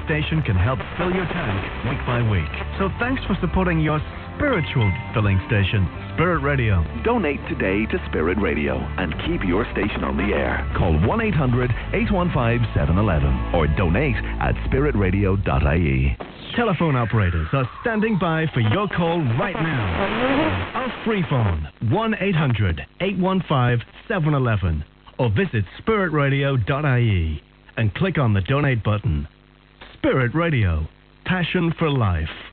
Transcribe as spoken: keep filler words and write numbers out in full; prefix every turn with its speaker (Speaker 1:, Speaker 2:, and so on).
Speaker 1: station can help fill your tank week by week. So thanks for supporting your spiritual filling station, Spirit Radio.
Speaker 2: Donate today to Spirit Radio and keep your station on the air. Call one eight hundred, eight one five, seven one one or donate at spirit radio dot I E.
Speaker 1: Telephone operators are standing by for your call right now. Our free phone, one eight hundred, eight one five, seven one one, or visit spirit radio dot I E and click on the donate button. Spirit Radio, passion for life.